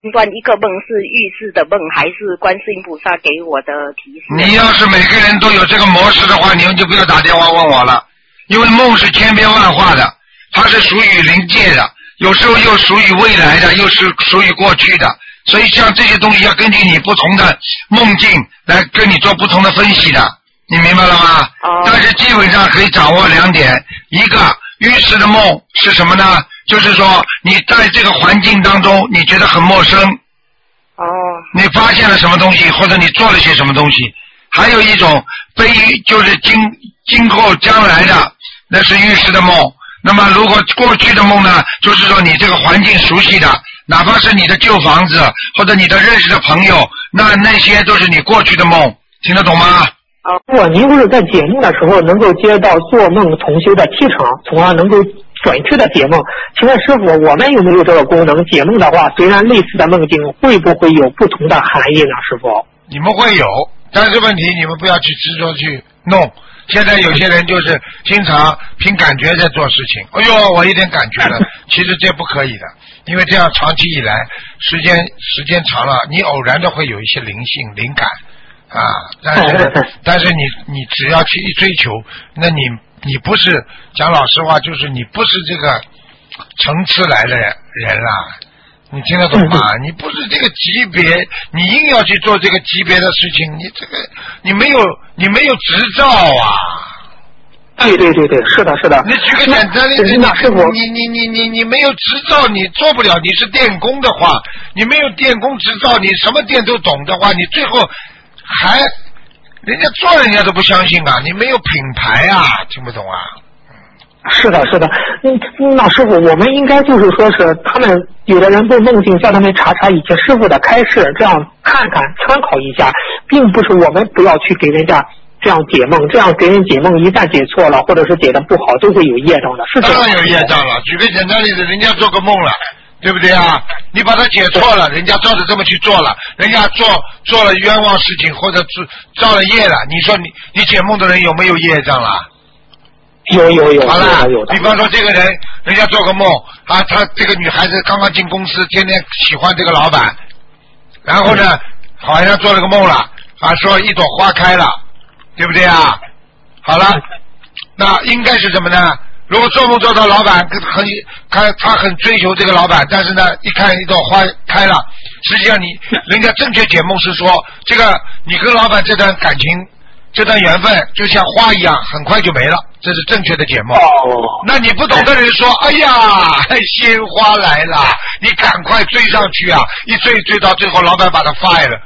断一个梦是预示的梦，还是观世音菩萨给我的提示？ 你要是每个人都有这个模式的话，你们就不要打电话问我了，因为梦是千变万化的，它是属于灵界的，有时候又属于未来的，又是属于过去的，所以像这些东西要根据你不同的梦境来跟你做不同的分析的，你明白了吗？但是基本上可以掌握2点，一个预示的梦是什么呢？就是说你在这个环境当中你觉得很陌生，你发现了什么东西，或者你做了些什么东西。还有一种就是今后将来的，那是预示的梦。那么如果过去的梦呢，就是说你这个环境熟悉的，哪怕是你的旧房子或者你的认识的朋友，那些都是你过去的梦，听得懂吗？ 如果您不是在解梦的时候能够接到做梦同修的气场，从而能够准确的解梦，请问师傅，我们有没有这个功能？解梦的话，虽然类似的梦境，会不会有不同的含义呢？师傅，你们会有，但是问题你们不要去执着去弄。现在有些人就是经常凭感觉在做事情，哎呦，我一点感觉了，其实这不可以的，因为这样长期以来，时间长了，你偶然的会有一些灵性灵感啊，但是你只要去一追求，那你不是讲老实话，就是你不是这个层次来的人啦，你听得懂吗？你不是这个级别，你硬要去做这个级别的事情，你没有执照啊。对，是的。你举个简单例子，你没有执照，你做不了。你是电工的话，你没有电工执照，你什么电都懂的话，你最后人家做人家都不相信啊，你没有品牌啊，听不懂啊？是的。那师傅，我们应该就是说是他们有的人做梦境，叫他们查查以前师傅的开示，这样看看参考一下，并不是我们不要去给人家这样解梦，这样给人解梦，一旦解错了或者是解的不好，都会有业障的。是当然有业障了。举个简单例子，人家做个梦了，对不对啊？你把它解错了，人家照着这么去做了，人家做了冤枉事情或者造了业了，你说你解梦的人有没有业障了？有。好了，比方说这个人家做个梦啊，他这个女孩子刚刚进公司，天天喜欢这个老板，然后呢，好像做了个梦了啊，说一朵花开了，对不对啊？好了，那应该是什么呢？如果做梦做到老板他很追求这个老板，但是呢，一看一朵花开了，实际上人家正确解梦是说，这个你跟老板这段感情。这段缘分就像花一样，很快就没了，这是正确的解梦。那你不懂的人说，哎呀，鲜花来了，你赶快追上去啊！一追到最后，老板把他 fire 了，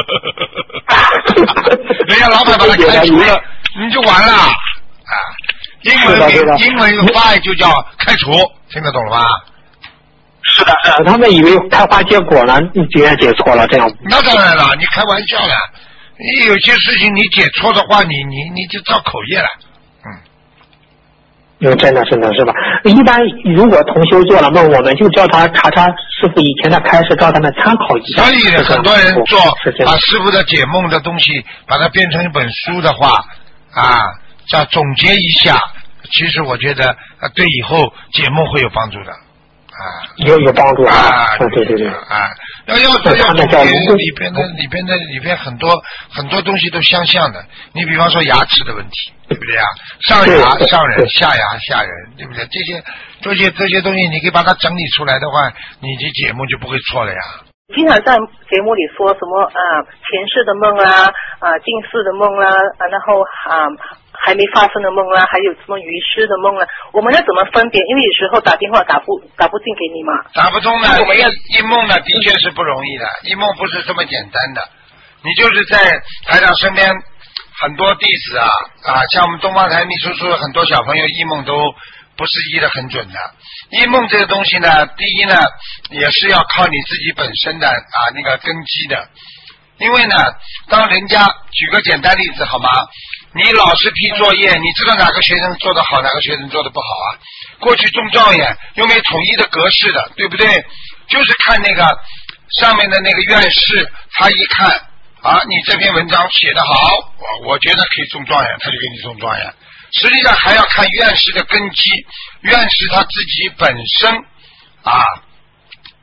人家老板把他开除了，你就完了啊！英文 fire 就叫开除，听得懂了吧？是的，他们以为开花结果了，你竟然解错了，这样。那当然了，你开玩笑了。你有些事情你解错的话，你就造口业了，真的是吧？一般如果同修做了梦，我们就叫他查师傅以前的开示，叫他们参考一下。所以很多人把师傅的解梦的东西，把它变成一本书的话，叫总结一下，其实我觉得对以后解梦会有帮助的。有帮助啊！对要总结里边很多东西都相像的。你比方说牙齿的问题，对不对啊？上牙上人，下牙下人，对不对？这些东西，你可以把它整理出来的话，你这节目就不会错了呀。 经常在节目里说什么前世的梦啦，近世的梦啦，然后还没发生的梦啦，还有什么遗失的梦啦，我们要怎么分别？因为有时候打电话打不进给你嘛。打不通的，一梦呢的确是不容易的，一梦不是这么简单的。你就是在台长身边很多弟子像我们东方台秘书处很多小朋友一梦都不是医得很准的。一梦这个东西呢，第一呢也是要靠你自己本身的那个根基的。因为呢，当人家举个简单例子好吗？你老师批作业，你知道哪个学生做得好，哪个学生做得不好啊？过去中状元又没统一的格式的，对不对？就是看那个上面的那个院士，他一看你这篇文章写得好，我觉得可以中状元，他就给你中状元。实际上还要看院士的根基，院士他自己本身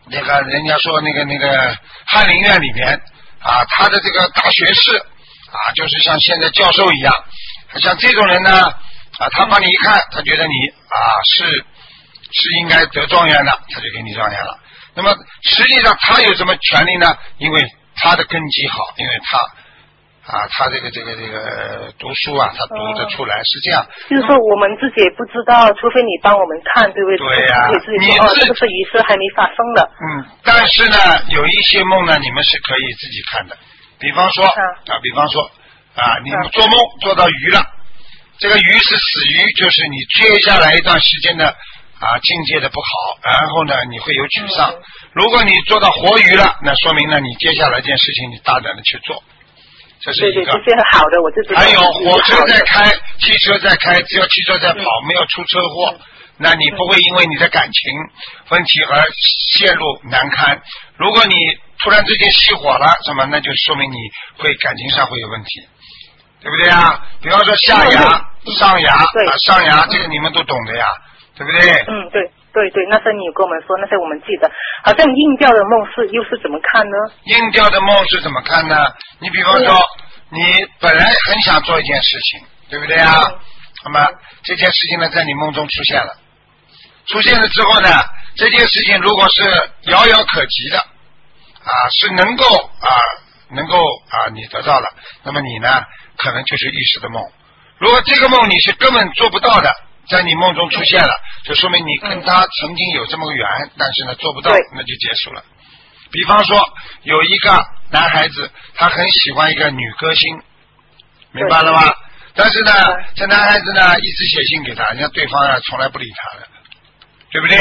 那个人家说那个翰林院里边啊，他的这个大学士啊，就是像现在教授一样，像这种人呢啊，他帮你一看，他觉得你啊是应该得状元的，他就给你状元了。那么实际上他有什么权利呢？因为他的根基好，因为他这个读书啊，他读得出来，是这样。 就是说我们自己也不知道，除非你帮我们看，对不对？ 对呀、 你自己说这个是仪式还没发生的。 但是呢，有一些梦呢，你们是可以自己看的。比方说你们做梦做到鱼了，这个鱼是死鱼，就是你接下来一段时间的境界的不好，然后呢你会有沮丧。如果你做到活鱼了，那说明呢你接下来这件事情你大胆的去做。这是一个， 对，这些好的，我就知道。 还有火车在开，汽车在开，只要汽车在跑，没有出车祸，那你不会因为你的感情问题而陷入难堪。如果你突然之间熄火了，什么，那就说明你会感情上会有问题，对不对啊？比方说下牙、上牙上牙，这个你们都懂的呀，对不对？ 对，那些你有跟我们说，那些我们记得。好像硬掉的梦又是怎么看呢？ 硬掉的梦是怎么看呢？你比方说，你本来很想做一件事情，对不对啊？那么这件事情呢，在你梦中出现了，出现了之后呢，这件事情如果是遥遥可及的是能够你得到了，那么你呢，可能就是一时的梦。如果这个梦你是根本做不到的，在你梦中出现了，就说明你跟他曾经有这么个缘，但是呢做不到，那就结束了。比方说有一个男孩子，他很喜欢一个女歌星，明白了吗？但是呢这男孩子呢一直写信给他，人家对方呢从来不理他的，对不对？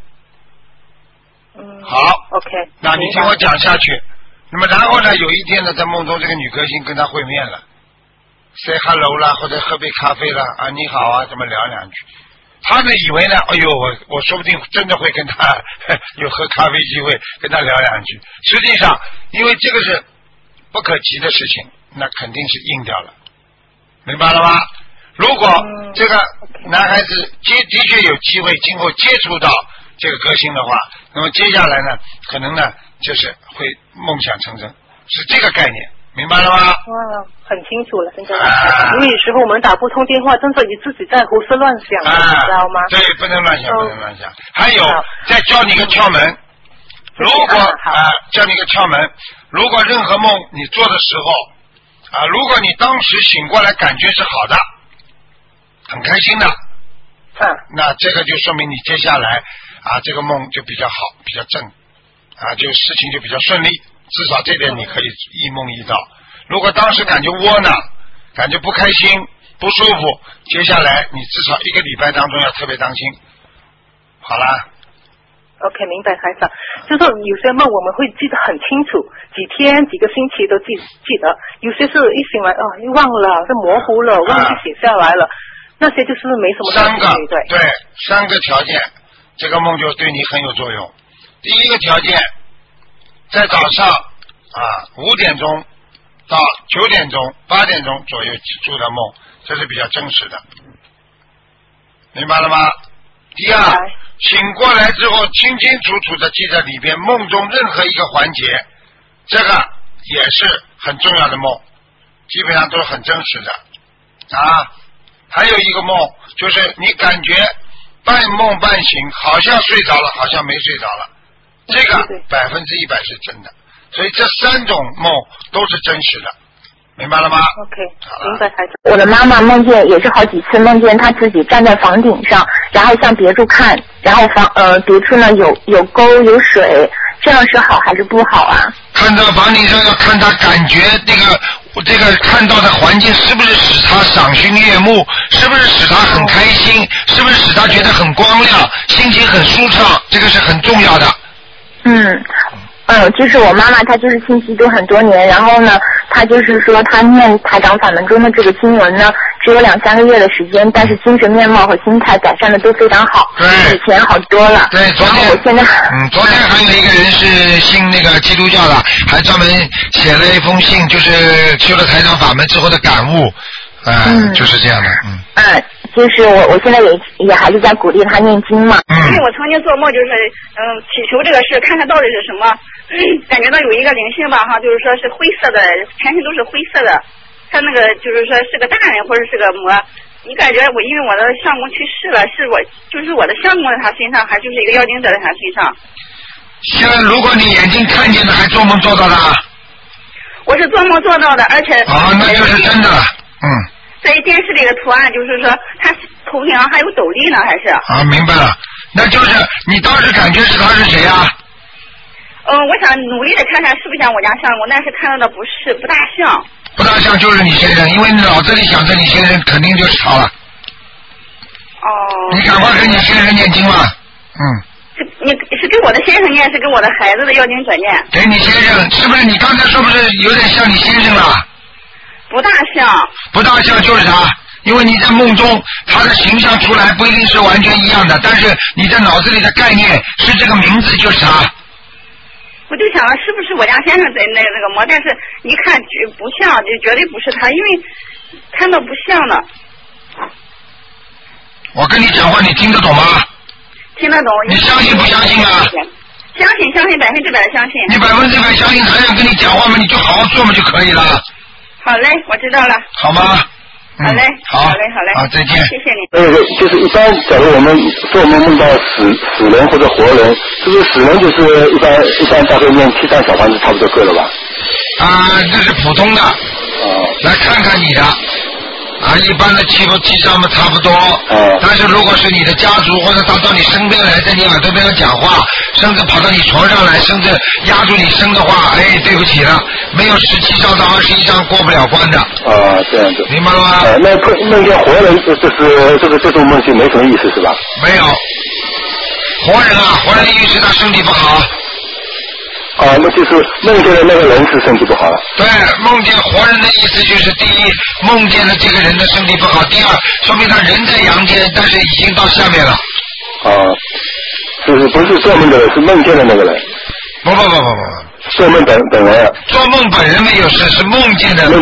好 OK， 那你听我讲下去。那么然后呢有一天呢，在梦中这个女歌星跟他会面了，say hello 啦，或者喝杯咖啡啦，你好啊，这么聊两句。他呢以为呢，哎呦，我说不定真的会跟他有喝咖啡机会，跟他聊两句。实际上，因为这个是不可及的事情，那肯定是硬掉了，明白了吗？如果这个男孩子的确有机会今后接触到这个歌星的话，那么接下来呢，可能呢就是会梦想成真，是这个概念。明白了吗？ 哇，很清楚了，现在。因为有时候我们打不通电话，真的你自己在胡思乱想，你知道吗？ 对，不能乱想，不能乱想。还有，再教你个窍门。如果教你个窍门，如果任何梦你做的时候如果你当时醒过来感觉是好的，很开心的，那这个就说明你接下来这个梦就比较好，比较正就事情就比较顺利。至少这点你可以一梦一到。如果当时感觉窝囊，感觉不开心不舒服，接下来你至少1个礼拜当中要特别当心。好啦 OK， 明白台长。就是有些梦我们会记得很清楚，几天几个星期都记得，有些是一醒来又忘了，是模糊了，忘记写下来了，那些就是没什么关系。对 ，3个条件，这个梦就对你很有作用。第一个条件，在早上5点钟到9点钟、8点钟左右做的梦，这是比较真实的，明白了吗？第二，醒过来之后清清楚楚的记在里边，梦中任何一个环节，这个也是很重要的梦，基本上都是很真实的还有一个梦，就是你感觉半梦半醒，好像睡着了，好像没睡着了，这个100%是真的。所以这3种梦都是真实的，明白了吗 ？OK， 明白台长。 我的妈妈梦见也是好几次梦见她自己站在房顶上，然后向别处看，然后别处呢有沟有水，这样是好还是不好啊？ 看到房顶上要看她感觉这个看到的环境是不是使她赏心悦目，是不是使她很开心，是不是使她觉得很光亮，心情很舒畅，这个是很重要的。 就是我妈妈，她就是信基督很多年，然后呢，她就是说她念台长法门中的这个经文呢，只有2-3个月的时间，但是精神面貌和心态改善的都非常好， 对， 以前好多了。 对，昨天还有一个人是信那个基督教的，还专门写了一封信，就是修了台长法门之后的感悟就是这样的， 就是我现在也还是在鼓励他念经嘛。 因为我曾经做梦就是祈求这个事，看看到底是什么，感觉到有一个灵性吧哈，就是说是灰色的，全身都是灰色的，他那个就是说是个大人或者是个魔。你感觉因为我的相公去世了，是我的相公在他身上，还就是一个妖精者在他身上。 现在如果你眼睛看见的，还做梦做到的？ 我是做梦做到的，而且那就是真的了。 在电视里的图案就是说他头顶上还有斗笠呢，还是？ 明白了，那就是你当时感觉是他是谁啊？ 我想努力的看看是不是像我家相公，但是看到的不大像。 不大像就是你先生，因为你脑子里想着你先生，肯定就是他了。你赶快给你先生念经吧。 你是给我的先生念，是给我的孩子的要经者念？ 给你先生，是不是你刚才说不是有点像你先生了？ 不大像。不大像就是他，因为你在梦中他的形象出来不一定是完全一样的，但是你在脑子里的概念是这个名字就是他。 我就想是不是我家先生在那个魔，但是一看不像，就绝对不是他，因为看到不像的。 我跟你讲话，你听得懂吗？ 听得懂。 你相信不相信啊？ 相信100%的相信。 你100%相信，还想跟你讲话吗？你就好好做嘛就可以了。 好嘞，我知道了。 好吗？ 好嘞， 好嘞， 好，再见。 谢谢你。 就是一般，假如我们做梦梦到死人或者活人，是不是死人就是一般大概念7张小房子差不多够了吧？ 这是普通的。来看看你的。一般的7张嘛差不多。但是如果是你的家族或者他到你身边来，在你耳朵边上讲话，甚至跑到你床上来，甚至压住你身的话，对不起了，没有17张到21张过不了关的。 这样子。 明白了吗？ 那梦见活人，这种梦境没什么意思是吧？ 没有。活人的意思他身体不好。 那就是梦见的那个人是身体不好了。 对，梦见活人的意思就是第一，梦见的这个人的身体不好；第二，说明他人在阳间，但是已经到下面了。 就是不是做梦的人，是梦见的那个人。 不，做梦本人。 做梦本人没有事，是梦见的